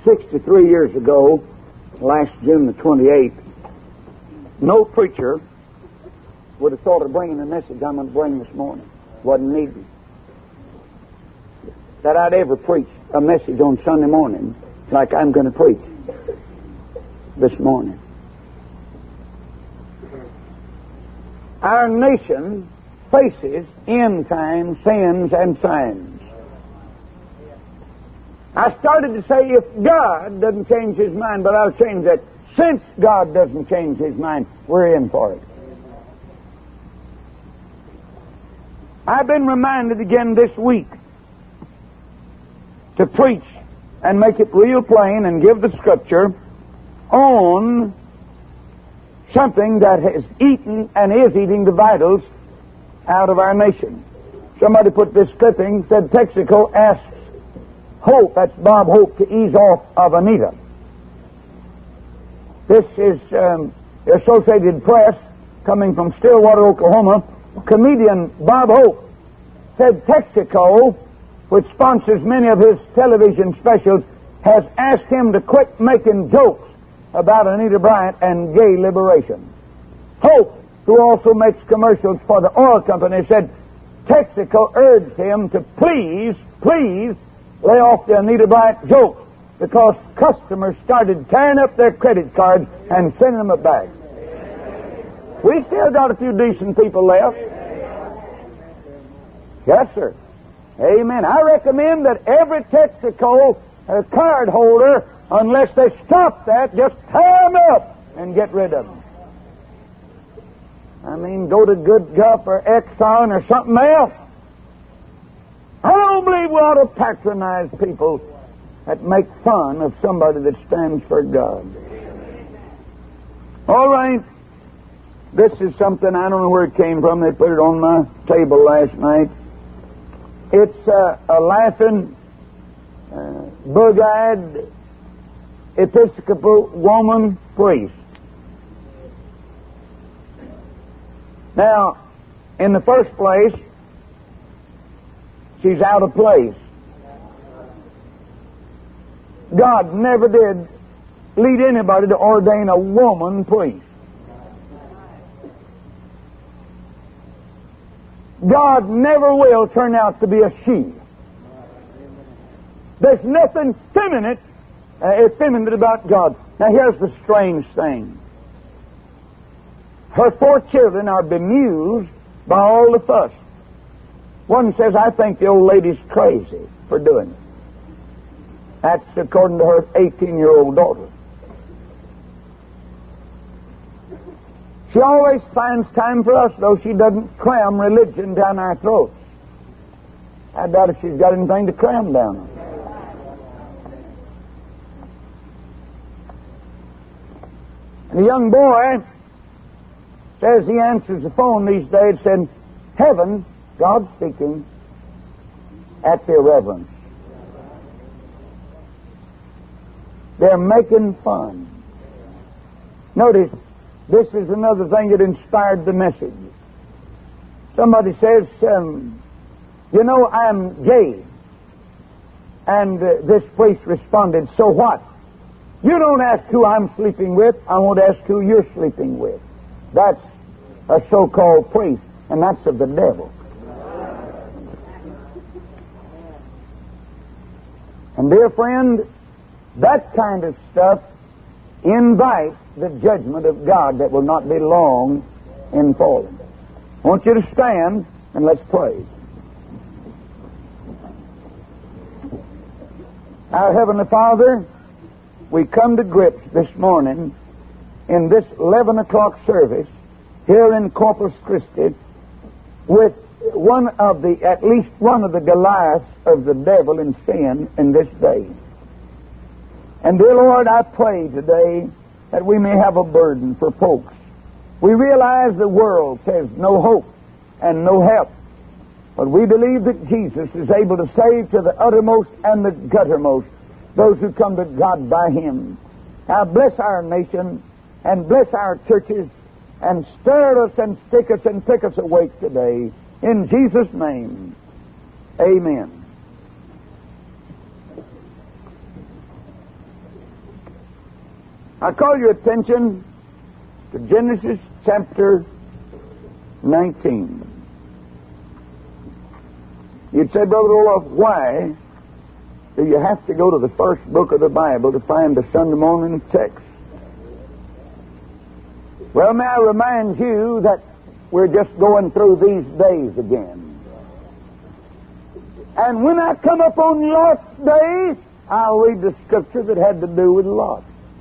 63 years ago, last June the 28th, no preacher would have thought of bringing the message I'm going to bring this morning. Wasn't needed. That I'd ever preach a message on Sunday morning like I'm going to preach this morning. Our nation faces end-time sins and signs. I started to say if God doesn't change His mind, but I'll change that. Since God doesn't change His mind, we're in for it. I've been reminded again this week to preach and make it real plain and give the Scripture on something that has eaten and is eating the vitals out of our nation. Somebody put this clipping, said Texaco asks Hope, that's Bob Hope, to ease off of Anita. This is the Associated Press, coming from Stillwater, Oklahoma. Comedian Bob Hope said Texaco, which sponsors many of his television specials, has asked him to quit making jokes about Anita Bryant and gay liberation. Hope, who also makes commercials for the oil company, said Texaco urged him to please lay off the Anita Bryant joke because customers started tearing up their credit cards and sending them back. We still got a few decent people left. Yes, sir. Amen. I recommend that every Texaco card holder, unless they stop that, just tear them up and get rid of them. I mean, go to Good Gulf or Exxon or something else. I don't believe we ought to patronize people that make fun of somebody that stands for God. All right. This is something, I don't know where it came from. They put it on my table last night. It's a laughing, bug-eyed Episcopal woman priest. Now, in the first place, she's out of place. God never did lead anybody to ordain a woman priest. God never will turn out to be a she. There's nothing effeminate about God. Now here's the strange thing. Her 4 children are bemused by all the fuss. One says, I think the old lady's crazy for doing it. That's according to her 18-year-old daughter. She always finds time for us, though she doesn't cram religion down our throats. I doubt if she's got anything to cram down on. And a young boy says he answers the phone these days saying, heaven, God speaking, at the irreverence. They're making fun. Notice, this is another thing that inspired the message. Somebody says, you know, I'm gay. And this priest responded, so what? You don't ask who I'm sleeping with, I won't ask who you're sleeping with. That's a so-called priest, and that's of the devil. And dear friend, that kind of stuff invites the judgment of God that will not be long in falling. I want you to stand and let's pray. Our Heavenly Father, we come to grips this morning in this 11 o'clock service here in Corpus Christi with at least one of the Goliaths of the devil and sin in this day. And dear Lord, I pray today that we may have a burden for folks. We realize the world says no hope and no help, but we believe that Jesus is able to save to the uttermost and the guttermost those who come to God by Him. Now bless our nation and bless our churches and stir us and stick us and pick us awake today. In Jesus' name, amen. I call your attention to Genesis chapter 19. You'd say, Brother Olaf, why do you have to go to the first book of the Bible to find a Sunday morning text? Well, may I remind you that we're just going through these days again. And when I come up on Lot's days, I'll read the scripture that had to do with Lot.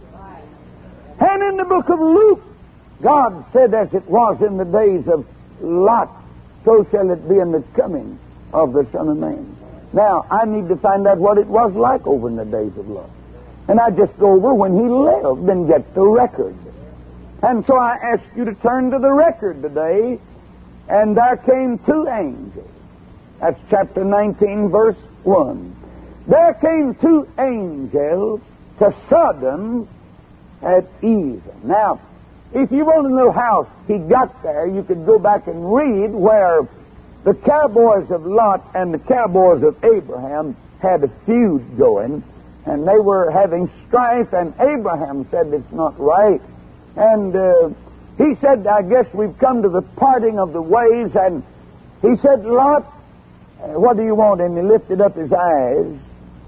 And in the book of Luke, God said, as it was in the days of Lot, so shall it be in the coming of the Son of Man. Now, I need to find out what it was like over in the days of Lot. And I just go over when he lived and get the record. And so I ask you to turn to the record today. And there came two angels. That's chapter 19, verse 1. There came two angels to Sodom at even. Now, if you want to know how he got there, you could go back and read where the cowboys of Lot and the cowboys of Abraham had a feud going, and they were having strife, and Abraham said it's not right. And he said, I guess we've come to the parting of the ways, and he said, Lot, what do you want? And he lifted up his eyes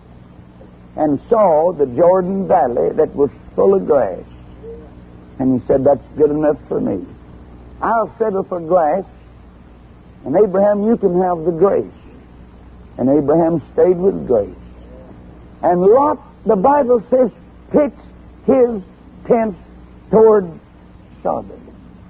and saw the Jordan Valley that was full of grass. And he said, that's good enough for me. I'll settle for grass, and Abraham, you can have the grace. And Abraham stayed with grace. And Lot, the Bible says, pitched his tent toward Sodom.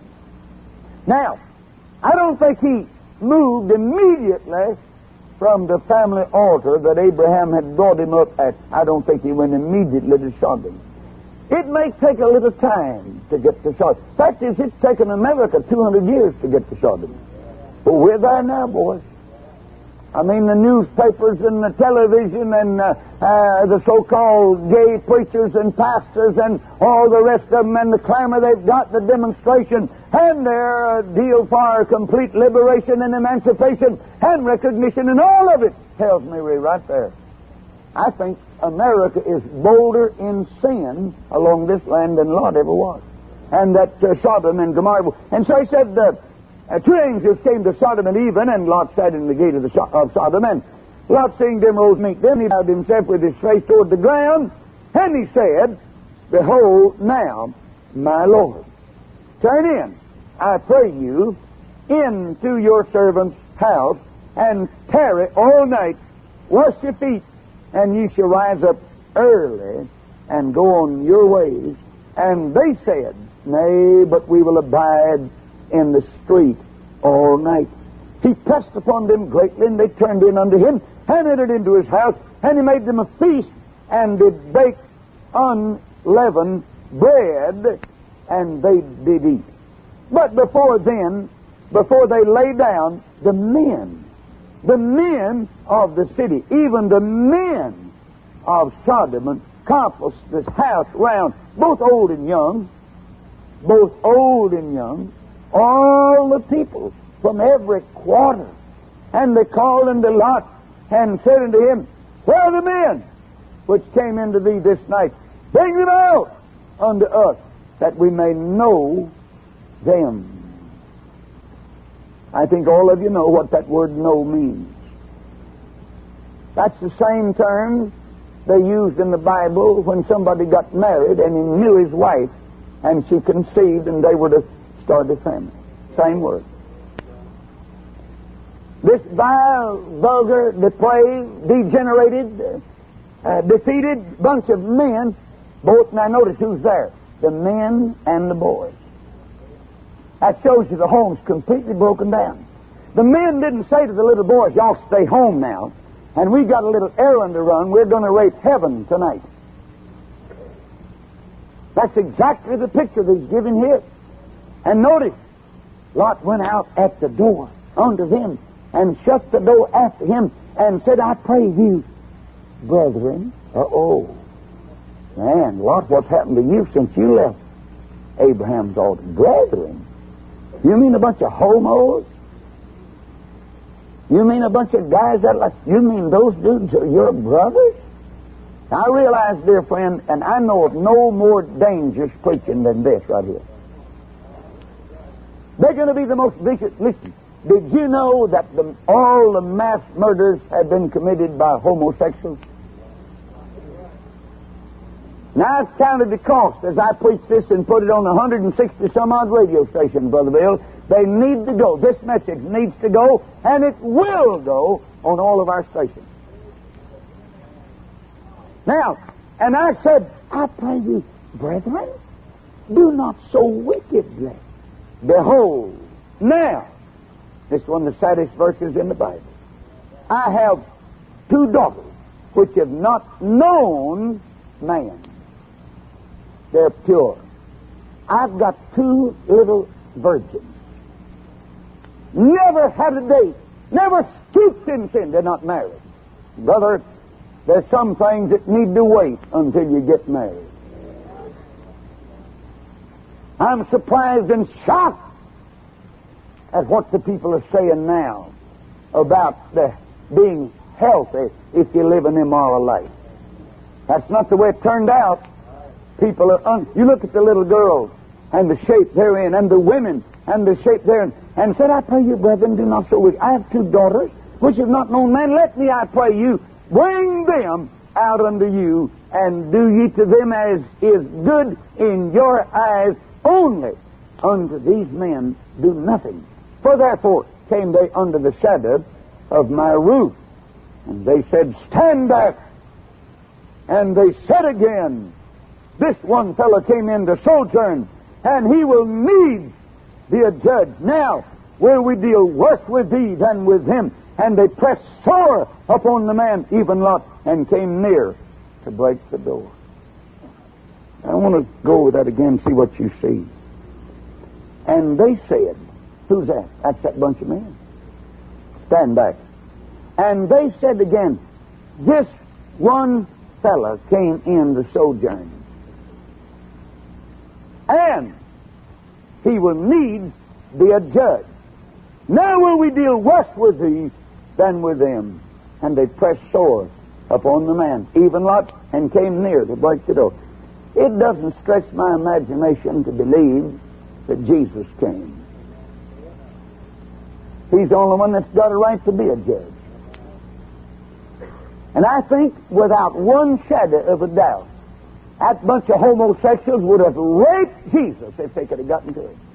Now, I don't think he moved immediately from the family altar that Abraham had brought him up at. I don't think he went immediately to Sodom. It may take a little time to get to Sodom. The fact is, it's taken America 200 years to get to Sodom. But we're there now, boys. I mean, the newspapers and the television and the so-called gay preachers and pastors and all the rest of them and the clamor they've got, the demonstration, and their deal for complete liberation and emancipation and recognition, and all of it tells me we're right there. I think America is bolder in sin along this land than Lot ever was. And that Sodom and Gomorrah. And so he said, two angels came to Sodom and even, and Lot sat in the gate of Sodom, and Lot seeing them rose meet them, he bowed himself with his face toward the ground, and he said, Behold now, my Lord, turn in, I pray you, into your servant's house, and tarry all night, wash your feet, and ye shall rise up early, and go on your ways. And they said, Nay, but we will abide in the street all night. He pressed upon them greatly, and they turned in unto him, and entered into his house, and he made them a feast, and did bake unleavened bread, and they did eat. But before they lay down, the men of the city, even the men of Sodom, compassed this house round, both old and young, all the people from every quarter. And they called unto Lot, and said unto him, Where are the men which came into thee this night? Bring them out unto us, that we may know them. I think all of you know what that word know means. That's the same term they used in the Bible when somebody got married and he knew his wife and she conceived and they were to start a family. Same word. This vile, vulgar, depraved, degenerated, defeated bunch of men, both, now notice who's there, the men and the boys. That shows you the home's completely broken down. The men didn't say to the little boys, y'all stay home now, and we got a little errand to run, we're going to rape heaven tonight. That's exactly the picture that he's giving here. And notice, Lot went out at the door unto them, and shut the door after him, and said, I pray you, brethren. Man, Lot, what's happened to you since you left Abraham's altar? Brethren? You mean a bunch of homos? You mean a bunch of guys that like, you mean those dudes are your brothers? I realize, dear friend, and I know of no more dangerous preaching than this right here. They're going to be the most vicious. Listen, did you know that all the mass murders have been committed by homosexuals? Now, I've counted the cost as I preach this and put it on 160 some odd radio stations, Brother Bill. They need to go. This message needs to go, and it will go on all of our stations. Now, and I said, I pray you, brethren, do not so wickedly. Behold, now, this is one of the saddest verses in the Bible. I have 2 daughters which have not known man. They're pure. I've got 2 little virgins. Never had a date. Never stooped in sin. They're not married. Brother, there's some things that need to wait until you get married. I'm surprised and shocked at what the people are saying now about being healthy if you live an immoral life. That's not the way it turned out. People are you look at the little girls and the shape they're in, and the women and the shape they're in, and said, I pray you, brethren, do not so wicked. I have 2 daughters which have not known man. Let me, I pray you, bring them out unto you, and do ye to them as is good in your eyes only. Unto these men do nothing. For therefore came they under the shadow of my roof. And they said, stand back. And they said again, this one fellow came in to sojourn, and he will needs be a judge. Now will we deal worse with thee than with him. And they pressed sore upon the man, even Lot, and came near to break the door. I want to go with that again, see what you see. And they said, who's that? That's that bunch of men. Stand back. And they said again, this one fellow came in to sojourn, and he will needs be a judge. Now will we deal worse with thee than with them. And they pressed sore upon the man, even Lot, and came near to break the door. It doesn't stretch my imagination to believe that Jesus came. He's the only one that's got a right to be a judge. And I think, without one shadow of a doubt, that bunch of homosexuals would have raped Jesus if they could have gotten to him.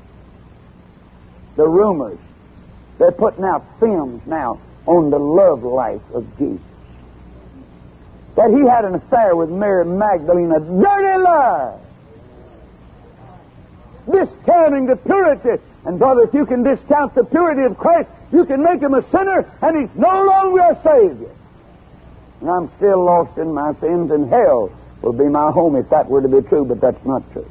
The rumors, they're putting out films now on the love life of Jesus. That he had an affair with Mary Magdalene, a dirty lie. Discounting the purity. And brother, if you can discount the purity of Christ, you can make him a sinner, and he's no longer a Savior. And I'm still lost in my sins, and hell will be my home if that were to be true, but that's not true.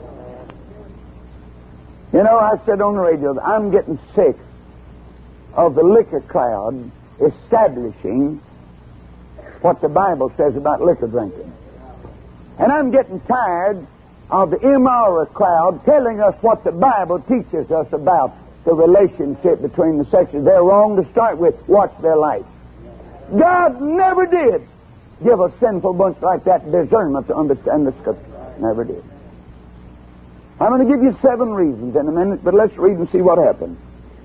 You know, I said on the radio, I'm getting sick of the liquor crowd establishing what the Bible says about liquor drinking. And I'm getting tired of the immoral crowd telling us what the Bible teaches us about the relationship between the sexes. They're wrong to start with. Watch their life. God never did give a sinful bunch like that discernment to understand the Scripture. Never did. I'm going to give you 7 reasons in a minute, but let's read and see what happened.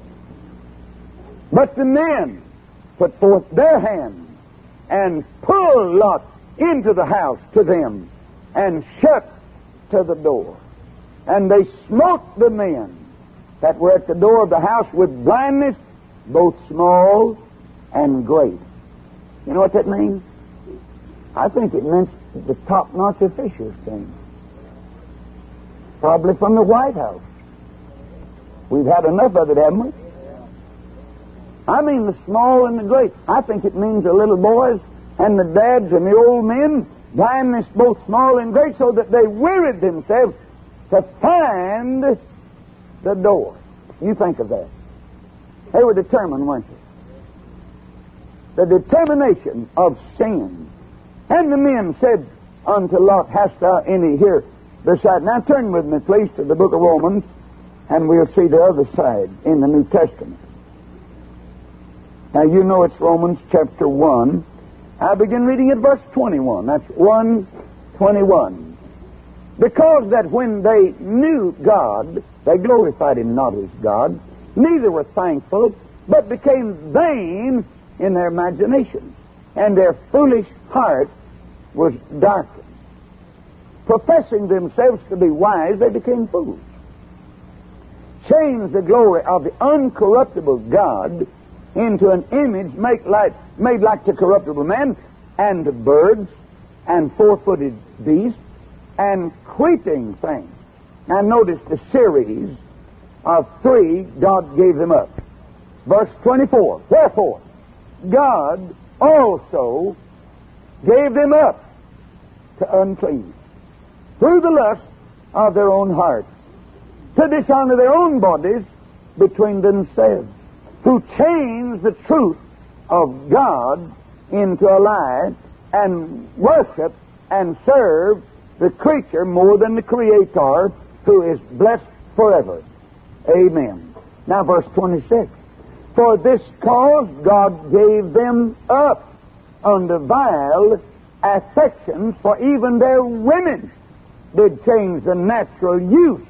But the men put forth their hand and pulled Lot into the house to them and shut to the door. And they smote the men that were at the door of the house with blindness, both small and great. You know what that means? I think it meant the top-notch officials came. Probably from the White House. We've had enough of it, haven't we? I mean the small and the great. I think it means the little boys and the dads and the old men, blindness both small and great, so that they wearied themselves to find the door. You think of that. They were determined, weren't they? The determination of sin. And the men said unto Lot, hast thou any here beside? Now turn with me, please, to the book of Romans, and we'll see the other side in the New Testament. Now you know it's Romans chapter 1, I begin reading at verse 21. That's 1:21. Because that when they knew God, they glorified Him not as God, neither were thankful, but became vain in their imagination, and their foolish heart was darkened. Professing themselves to be wise, they became fools. Changed the glory of the uncorruptible God into an image made like to corruptible men, and to birds, and four-footed beasts, and creeping things. Now notice the series of three God gave them up. Verse 24, wherefore God also gave them up to uncleanness through the lust of their own hearts, to dishonor their own bodies between themselves, who changed the truth of God into a lie, and worship and serve the creature more than the Creator, who is blessed forever. Amen. Now verse 26. For this cause God gave them up unto vile affections, for even their women did change the natural use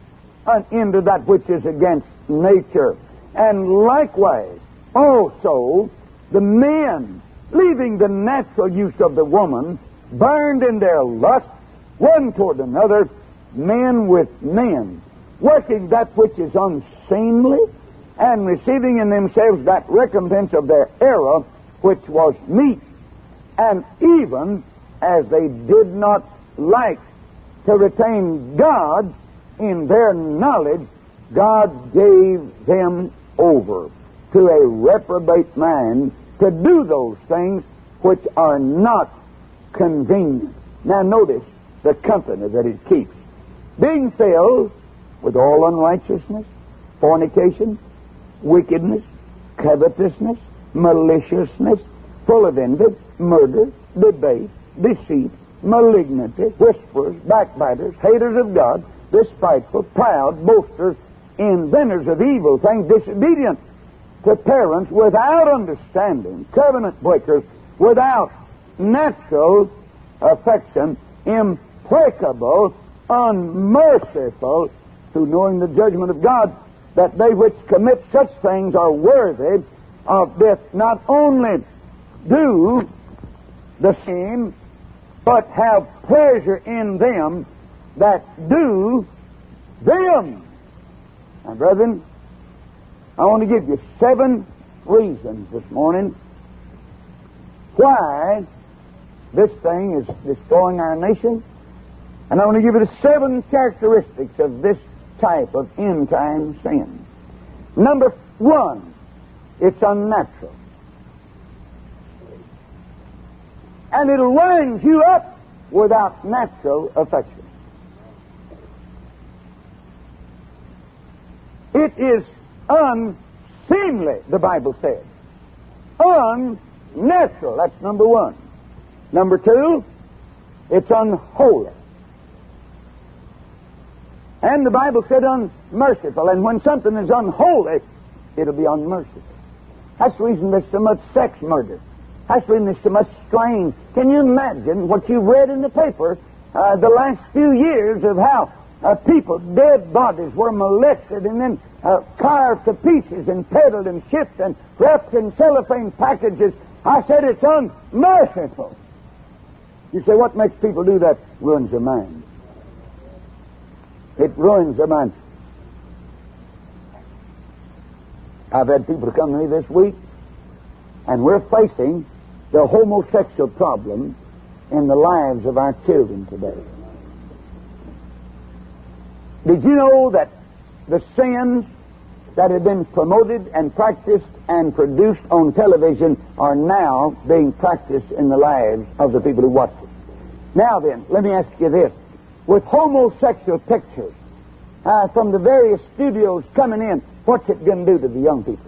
into that which is against nature. And likewise also the men, leaving the natural use of the woman, burned in their lust one toward another, men with men, working that which is unseemly, and receiving in themselves that recompense of their error which was meet. And even as they did not like to retain God in their knowledge, God gave them over to a reprobate mind to do those things which are not convenient. Now notice the company that it keeps. Being filled with all unrighteousness, fornication, wickedness, covetousness, maliciousness, full of envy, murder, debate, deceit, malignity, whisperers, backbiters, haters of God, despiteful, proud, boasters, inventors of evil things, disobedient to parents, without understanding, covenant breakers, without natural affection, implacable, unmerciful, who, knowing the judgment of God, that they which commit such things are worthy of death, not only do the same, but have pleasure in them that do them. Now, brethren, I want to give you 7 reasons this morning why this thing is destroying our nation. And I want to give you the 7 characteristics of this type of end-time sin. Number 1, it's unnatural. And it'll wind you up without natural affection. It is unseemly, the Bible says. Unnatural, that's number 1. Number 2, it's unholy. And the Bible said unmerciful. And when something is unholy, it'll be unmerciful. That's the reason there's so much sex murder. That's the reason there's so much strain. Can you imagine what you've read in the paper the last few years of how people, dead bodies, were molested and then carved to pieces and peddled and shipped and wrapped in cellophane packages? I said it's unmerciful. You say, what makes people do that? Ruins their mind. It ruins their mind. I've had people come to me this week, and we're facing the homosexual problem in the lives of our children today. Did you know that the sins that have been promoted and practiced and produced on television are now being practiced in the lives of the people who watch it? Now then, let me ask you this. With homosexual pictures from the various studios coming in, what's it going to do to the young people?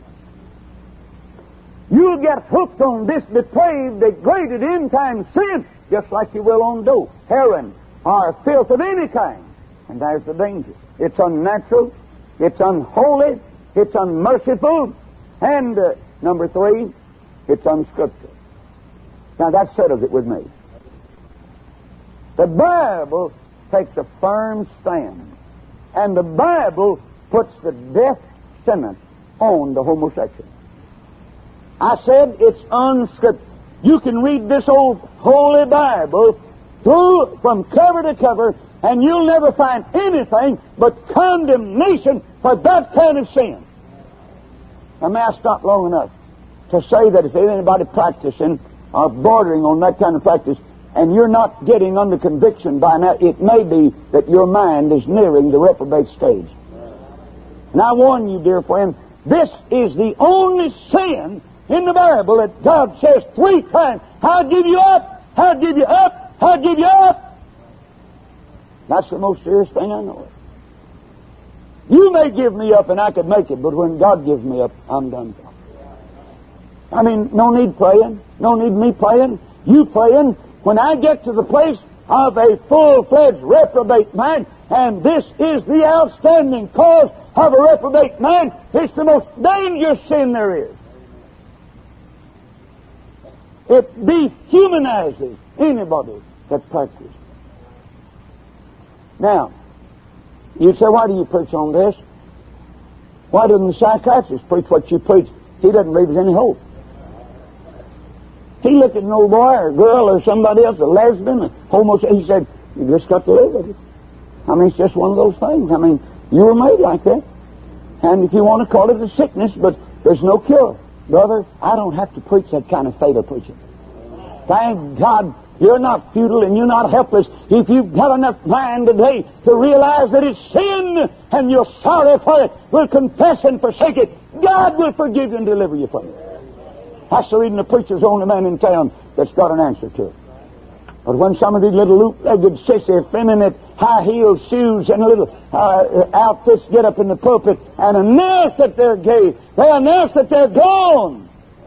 You'll get hooked on this depraved, degraded end-time sin, just like you will on dope, heroin, or filth of any kind. And there's the danger. It's unnatural, it's unholy, it's unmerciful, and number 3, it's unscriptural. Now that settles it with me. The Bible takes a firm stand, and the Bible puts the death sentence on the homosexual. I said it's unscripted. You can read this old Holy Bible through from cover to cover, and you'll never find anything but condemnation for that kind of sin. Now, may I stop long enough to say that if there's anybody practicing or bordering on that kind of practice, and you're not getting under conviction by now, it may be that your mind is nearing the reprobate stage. And I warn you, dear friend, this is the only sin in the Bible that God says 3 times, I'll give you up, I'll give you up, I'll give you up. That's the most serious thing I know. You may give me up and I could make it, but when God gives me up, I'm done. I mean, no need praying, no need me praying, you praying. When I get to the place of a full-fledged reprobate mind, and this is the outstanding cause of a reprobate mind, it's the most dangerous sin there is. It dehumanizes anybody that practices. Now, you say, why do you preach on this? Why doesn't the psychiatrist preach what you preach? He doesn't believe there's any hope. He looked at an old boy or a girl or somebody else, a lesbian, a homosexual. He said, you just got to live with it. I mean, it's just one of those things. I mean, you were made like that. And if you want to call it a sickness, but there's no cure. Brother, I don't have to preach that kind of fatal preaching. Thank God you're not futile and you're not helpless. If you've got enough mind today to realize that it's sin and you're sorry for it, will confess and forsake it, God will forgive you and deliver you from it. I saw reading the preacher's only man in town that's got an answer to it. But when some of these little loop-legged, sissy, effeminate, high-heeled shoes and little outfits get up in the pulpit and announce that they're gay, they announce that they're gone.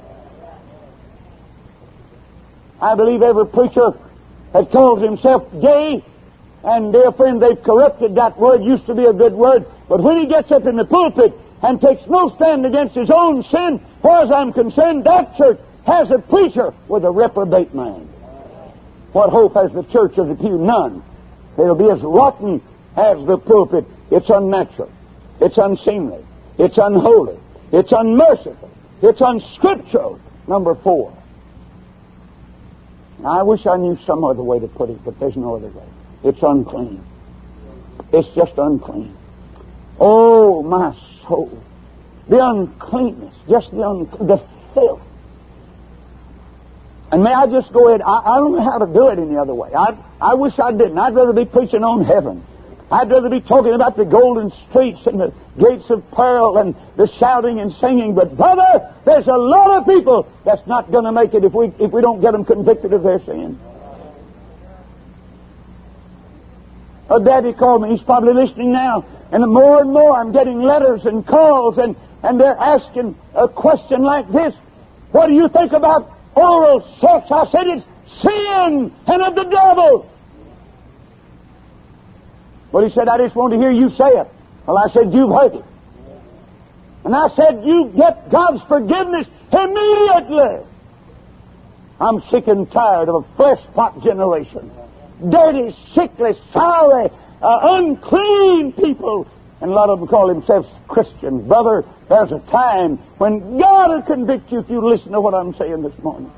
I believe every preacher that calls himself gay, and dear friend, they've corrupted that word, used to be a good word, but when he gets up in the pulpit and takes no stand against his own sin, as far as I'm concerned, that church has a preacher with a reprobate mind. What hope has the church of the pew? None. It'll be as rotten as the pulpit. It's unnatural. It's unseemly. It's unholy. It's unmerciful. It's unscriptural. Number 4. Now, I wish I knew some other way to put it, but there's no other way. It's unclean. It's just unclean. Oh, my soul. The uncleanness. Just the filth. And may I just go ahead, I don't know how to do it any other way. I wish I didn't. I'd rather be preaching on heaven. I'd rather be talking about the golden streets and the gates of pearl and the shouting and singing. But brother, there's a lot of people that's not going to make it if we don't get them convicted of their sin. A daddy called me. He's probably listening now. And more I'm getting letters and calls and they're asking a question like this. What do you think about oral sex? I said it's sin and of the devil. Well, he said, I just want to hear you say it. Well, I said, you've heard it. And I said, you get God's forgiveness immediately. I'm sick and tired of a flesh-pot generation. Dirty, sickly, sorry, unclean people. And a lot of them call themselves Christians. Brother, there's a time when God will convict you if you listen to what I'm saying this morning.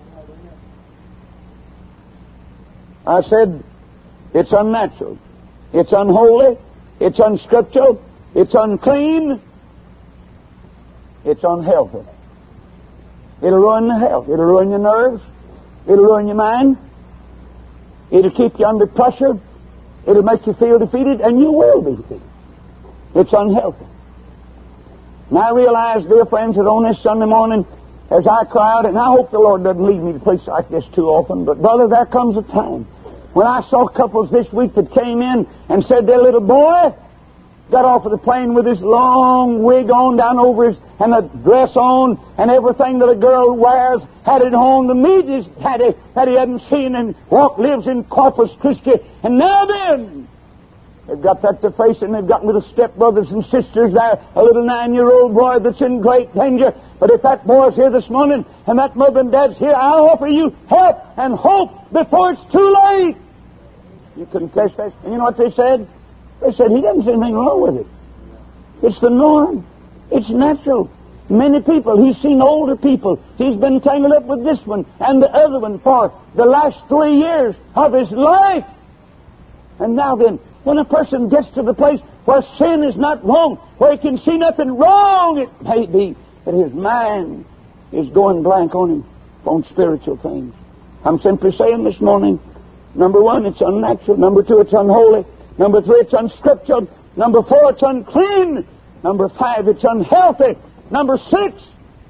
I said, it's unnatural. It's unholy. It's unscriptural. It's unclean. It's unhealthy. It'll ruin your health. It'll ruin your nerves. It'll ruin your mind. It'll keep you under pressure. It'll make you feel defeated, and you will be defeated. It's unhealthy. And I realize, dear friends, that on this Sunday morning, as I cry out, and I hope the Lord doesn't lead me to preach like this too often, but brother, there comes a time when I saw couples this week that came in and said their little boy got off of the plane with his long wig on down over his, and a dress on, and everything that a girl wears, had it on to meet his daddy that he hadn't seen, and lives in Corpus Christi. And now then, they've got that to face, and they've got little stepbrothers and sisters there, a little 9-year-old boy that's in great danger. But if that boy's here this morning and that mother and dad's here, I offer you help and hope before it's too late. You confess that. And you know what they said? They said, he doesn't see anything wrong with it. It's the norm. It's natural. Many people, he's seen older people. He's been tangled up with this one and the other one for the last 3 years of his life. And now then, when a person gets to the place where sin is not wrong, where he can see nothing wrong, it may be that his mind is going blank on him, on spiritual things. I'm simply saying this morning, number 1, it's unnatural. Number 2, it's unholy. Number 3, it's unscriptural. Number 4, it's unclean. Number 5, it's unhealthy. Number 6,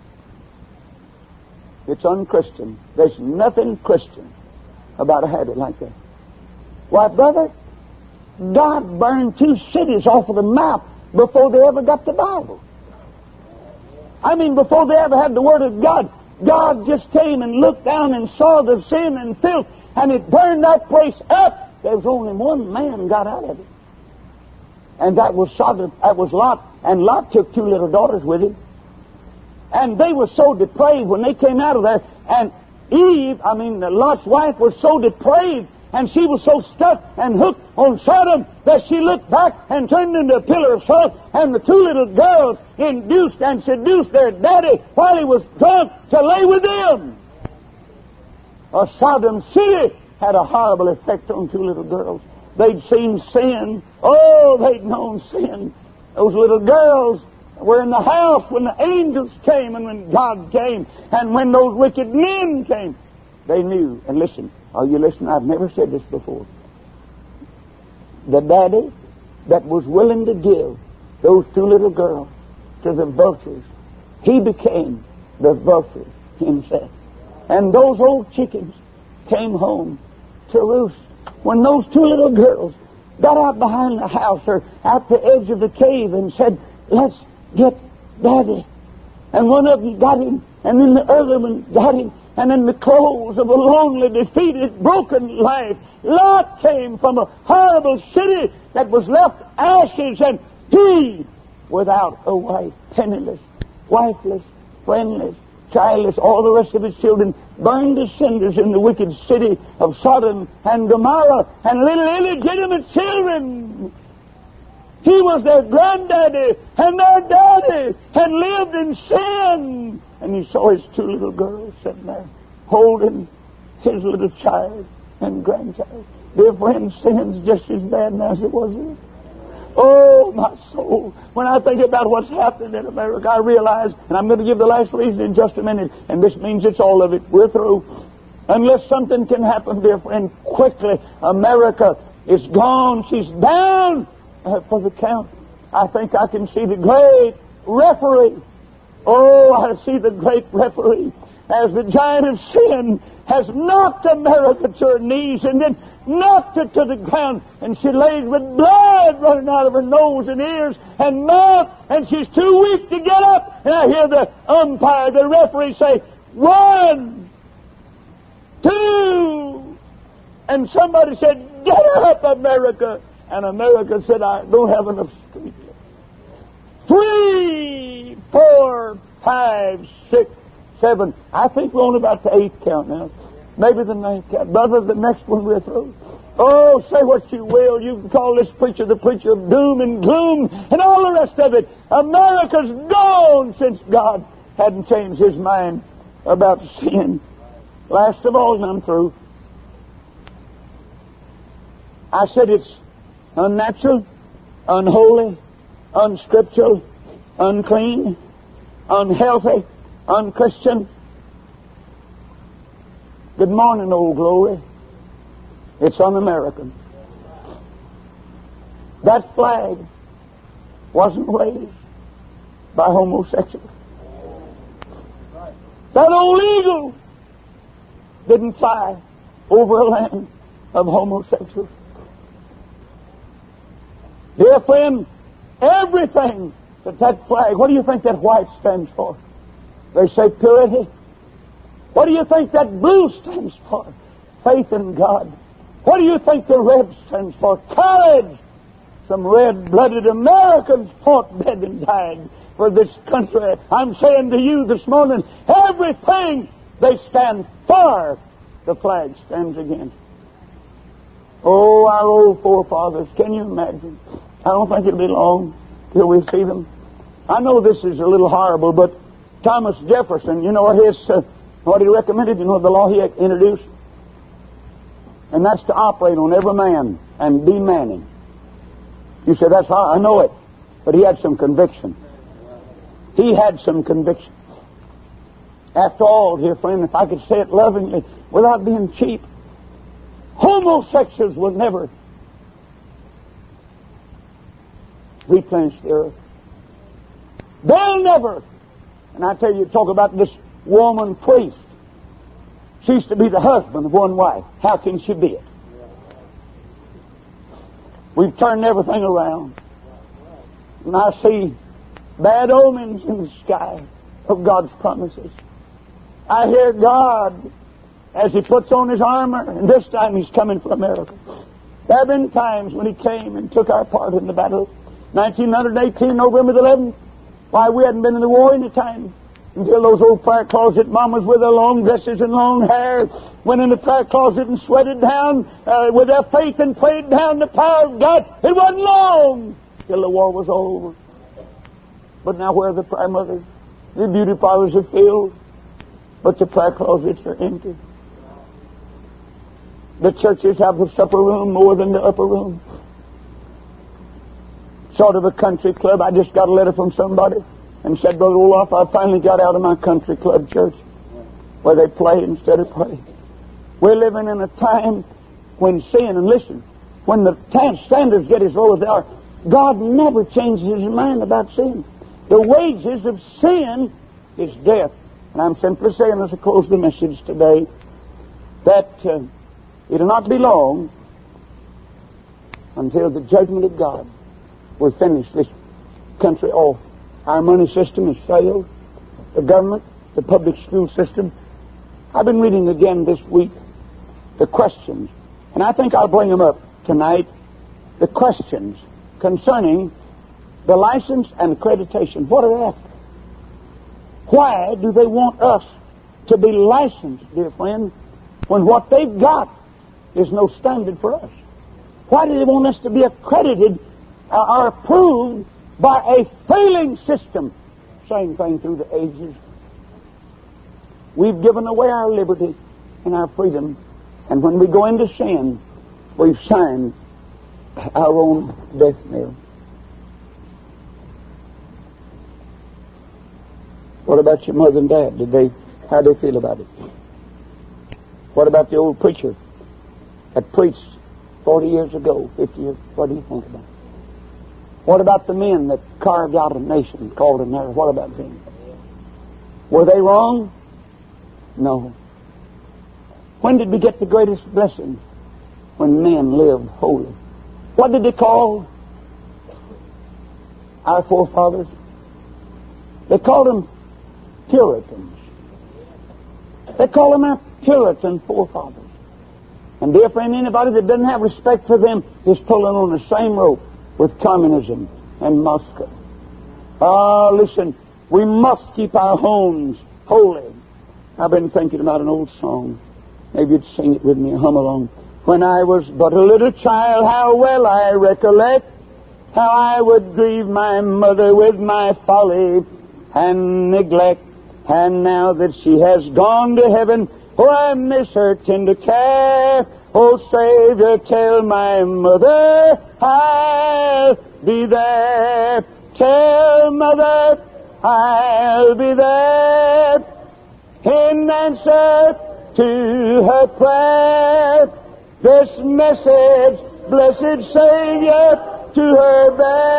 it's unchristian. There's nothing Christian about a habit like that. Why, brother, God burned 2 cities off of the map before they ever got the Bible. I mean, before they ever had the Word of God. God just came and looked down and saw the sin and filth, and it burned that place up. There was only one man got out of it. And that was Sodom, that was Lot. And Lot took 2 little daughters with him. And they were so depraved when they came out of there. And Eve, Lot's wife, was so depraved, and she was so stuck and hooked on Sodom that she looked back and turned into a pillar of salt. And the 2 little girls induced and seduced their daddy while he was drunk to lay with them. Sodom City had a horrible effect on 2 little girls. They'd seen sin. Oh, they'd known sin. Those little girls were in the house when the angels came and when God came and when those wicked men came. They knew. And listen, are you listening? I've never said this before. The daddy that was willing to give those 2 little girls to the vultures, he became the vulture himself. And those old chickens came home to roost. When those 2 little girls got out behind the house or at the edge of the cave and said, let's get Daddy. And one of them got him, and then the other one got him, and in the close of a lonely, defeated, broken life, Lot came from a horrible city that was left ashes, and he, without a wife, penniless, wifeless, friendless, childless, all the rest of his children, burned to cinders in the wicked city of Sodom and Gomorrah, and little illegitimate children. He was their granddaddy and their daddy and lived in sin. And he saw his 2 little girls sitting there holding his little child and grandchild. Dear friends, sin's just as bad now as it was then. Oh, my soul. When I think about what's happening in America, I realize, and I'm going to give the last reason in just a minute, and this means it's all of it. We're through. Unless something can happen, dear friend, quickly, America is gone. She's down for the count. I think I can see the great referee. Oh, I see the great referee as the giant of sin has knocked America to her knees and then knocked her to the ground, and she lays with blood running out of her nose and ears and mouth, and she's too weak to get up. And I hear the umpire, the referee, say, 1, 2, and somebody said, get up, America. And America said, I don't have enough strength. 3, 4, 5, 6, 7. I think we're on about the 8th count now. Maybe the 9th count. Brother, the next one we're through. Oh, say what you will. You can call this preacher the preacher of doom and gloom and all the rest of it. America's gone since God hadn't changed his mind about sin. Last of all, and I'm through. I said it's unnatural, unholy, unscriptural, unclean, unhealthy, unchristian. Good morning, Old Glory. It's un-American. That flag wasn't raised by homosexuals. That old eagle didn't fly over a land of homosexuals. Dear friend, everything that flag, what do you think that white stands for? They say purity. What do you think that blue stands for? Faith in God. What do you think the red stands for? Courage. Some red-blooded Americans fought, bled, and died for this country. I'm saying to you this morning, everything they stand for, the flag stands against. Oh, our old forefathers, can you imagine? I don't think it'll be long till we see them. I know this is a little horrible, but Thomas Jefferson, you know what he recommended? You know the law he introduced? And that's to operate on every man and be manning. You say, that's hard. I know it. But he had some conviction. He had some conviction. After all, dear friend, if I could say it lovingly, without being cheap, homosexuals will never replenish the earth. They'll never. And I tell you, talk about this woman priest. She's to be the husband of one wife. How can she be it? We've turned everything around. And I see bad omens in the sky of God's promises. I hear God as He puts on His armor, and this time He's coming for America. There have been times when He came and took our part in the battle. 1918, November the 11th. Why, we hadn't been in the war any time until those old prayer closet mamas with their long dresses and long hair went in the prayer closet and sweated down with their faith and prayed down the power of God. It wasn't long till the war was over. But now where are the prayer mothers? The beauty parlors are filled, but the prayer closets are empty. The churches have the supper room more than the upper room. Sort of a country club. I just got a letter from somebody and said, Brother Olaf, I finally got out of my country club church where they play instead of pray. We're living in a time when sin, and listen, when the standards get as low as they are, God never changes His mind about sin. The wages of sin is death. And I'm simply saying as I close the message today that it'll not be long until the judgment of God will finish this country off. Our money system has failed. The government, the public school system. I've been reading again this week the questions, and I think I'll bring them up tonight. The questions concerning the license and accreditation. What are they after? Why do they want us to be licensed, dear friend, when what they've got is no standard for us? Why do they want us to be accredited or approved by a failing system? Same thing through the ages. We've given away our liberty and our freedom, and when we go into sin, we've signed our own death knell. What about your mother and dad? How do they feel about it? What about the old preacher that preached 40 years ago, 50 years? What do you think about it? What about the men that carved out a nation called America? What about them? Were they wrong? No. When did we get the greatest blessing? When men lived holy. What did they call our forefathers? They called them Puritans. They call them our Puritan forefathers. And dear friend, anybody that doesn't have respect for them is pulling on the same rope with communism and Moscow. Listen, we must keep our homes holy. I've been thinking about an old song. Maybe you'd sing it with me, hum along. When I was but a little child, how well I recollect how I would grieve my mother with my folly and neglect. And now that she has gone to heaven, oh, I miss her tender care. Oh, Savior, tell my mother I'll be there. Tell mother I'll be there in answer to her prayer. This message, blessed Savior, to her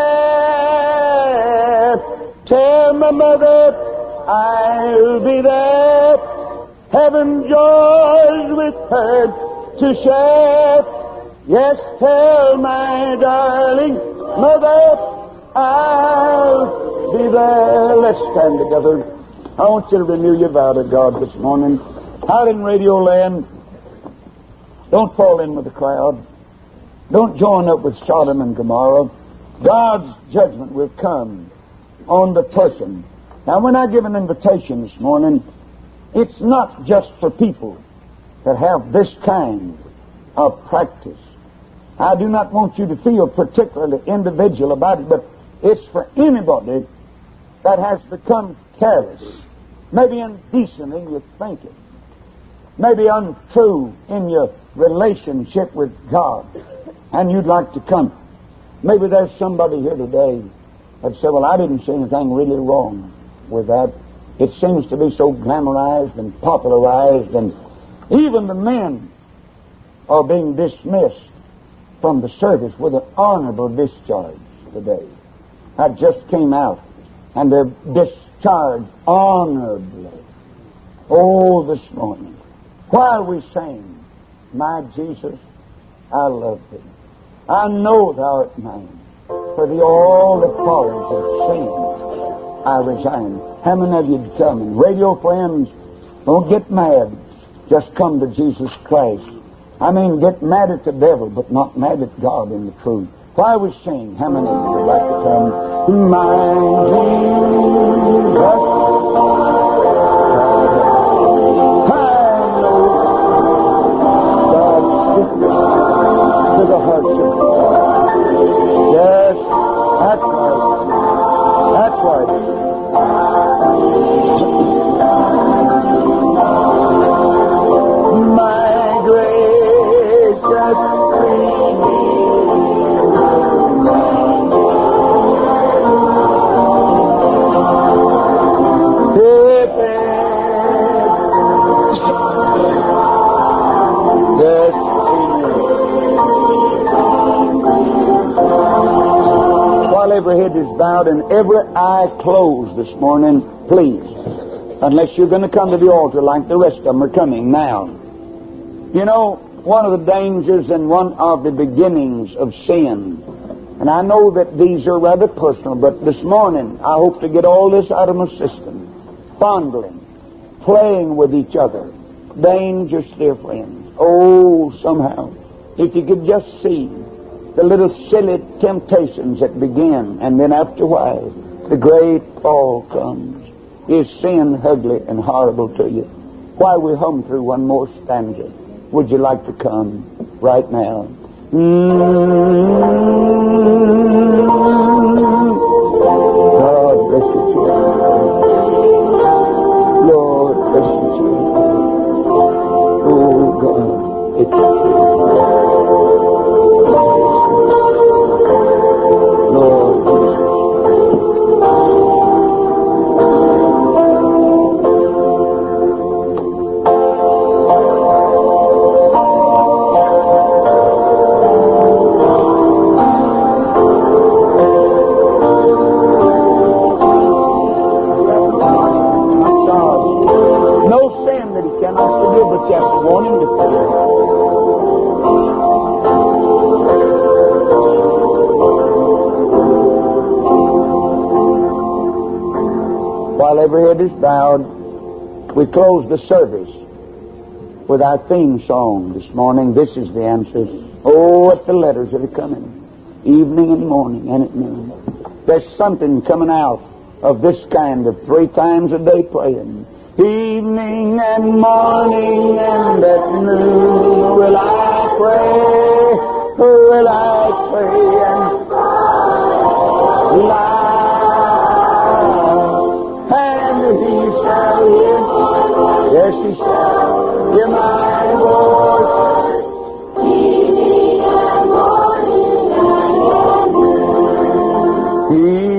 bear. Tell my mother I'll be there. Heaven joys with her to share. Yes, tell my darling mother I'll be there. Let's stand together. I want you to renew your vow to God this morning. Out in Radio Land, don't fall in with the crowd. Don't join up with Sodom and Gomorrah. God's judgment will come on the person. Now, when I give an invitation this morning, it's not just for people that have this kind of practice. I do not want you to feel particularly individual about it, but it's for anybody that has become careless, maybe indecent in your thinking, maybe untrue in your relationship with God, and you'd like to come. Maybe there's somebody here today that said, well, I didn't see anything really wrong with that. It seems to be so glamorized and popularized, and even the men are being dismissed from the service with an honorable discharge today. That just came out, and they're discharged honorably. Oh, this morning, while we sing, my Jesus, I love thee. I know thou art mine. For thee all the follies of sin I resign. How many of you'd come? And radio friends, don't get mad. Just come to Jesus Christ. I mean, get mad at the devil, but not mad at God in the truth. While we sing, how many of you would like to come? My Jesus, I know God's sickness to the hardship. Yes, that's right. That's right. My gracious while every head is bowed and every eye closed this morning, please, unless you're going to come to the altar like the rest of them are coming now. You know, one of the dangers and one of the beginnings of sin, and I know that these are rather personal, but this morning I hope to get all this out of my system. Fondling, playing with each other, dangerous, dear friends. Oh, somehow, if you could just see the little silly temptations that begin, and then after a while, the great fall comes. Is sin ugly and horrible to you? While we hum through one more stanza, would you like to come right now? God bless you, children. Lord bless you, children. Oh, God, it's true. Lord Jesus. No sin that He cannot forgive, but you have to want Him to forgive. While every head is bowed, we close the service with our theme song this morning. This is the answer. Oh, at the letters that are coming, evening and morning and at noon. There's something coming out of this kind of 3 times a day praying. Evening and morning and at noon will I pray, will I pray and lie. He shall hear, yes, He shall hear my voice. Evening and morning and at noon.